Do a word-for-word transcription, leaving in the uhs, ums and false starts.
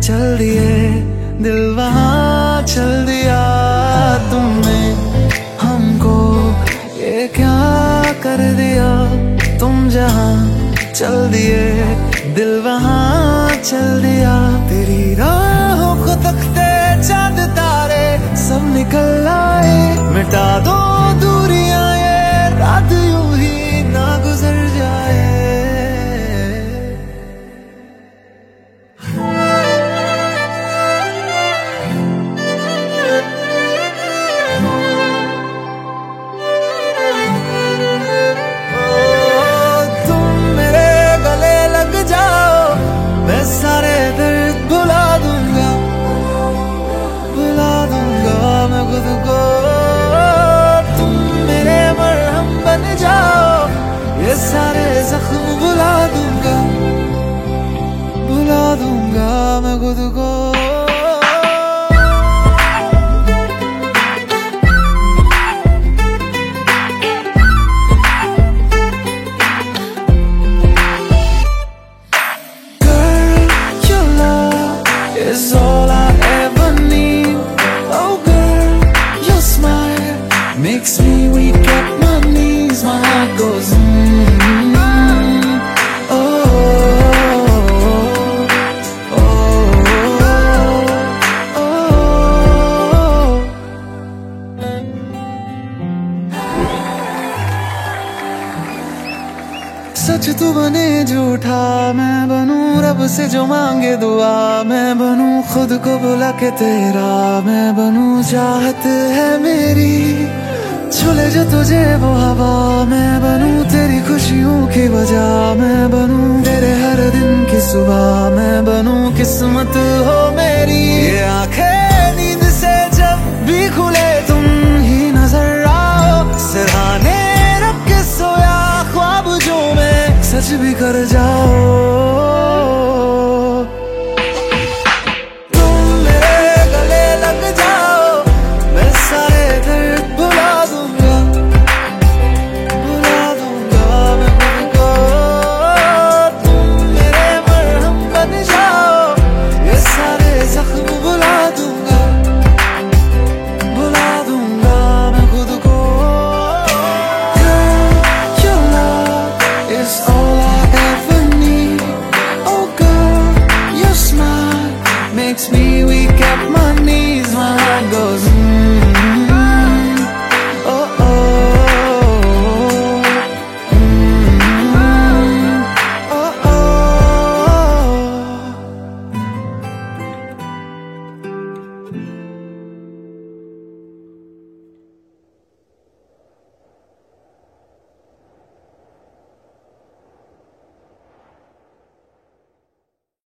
चल दिए दिल वहाँ चल दिया तुमने हमको, ये क्या कर दिया। तुम जहाँ चल दिए दिल वहाँ चल दिया। तेरी राहों को तकते चांद तारे सब निकल आए। मिटा दो दूरियां ये रात यूं ही ना गुजर जाए। सारे दर्द भुला दूंगा, भुला दूंगा मैं खुद को। तुम मेरे मरहम बन जाओ, ये सारे जख्म भुला दूंगा, भुला दूंगा मैं खुद को। Is all I ever need. Oh girl, your smile makes me weak at my knees. My heart goes mm, oh, oh, oh, oh. सच तू बने झूठा मैं बनूं, रब से जो मांगे दुआ मैं बनूं। खुद को बुला के तेरा मैं बनूं। चाहत है मेरी छुले जो तुझे वो हवा मैं बनूं। तेरी खुशियों की वजह मैं बनूं। तेरे हर दिन की सुबह मैं बनूं। किस्मत हो मेरी ये आंखें नींद से जब भी खुले तुम ही नजर आओ। सिरहाने रख के सोया ख्वाब जो मैं सच भी कर जाओ।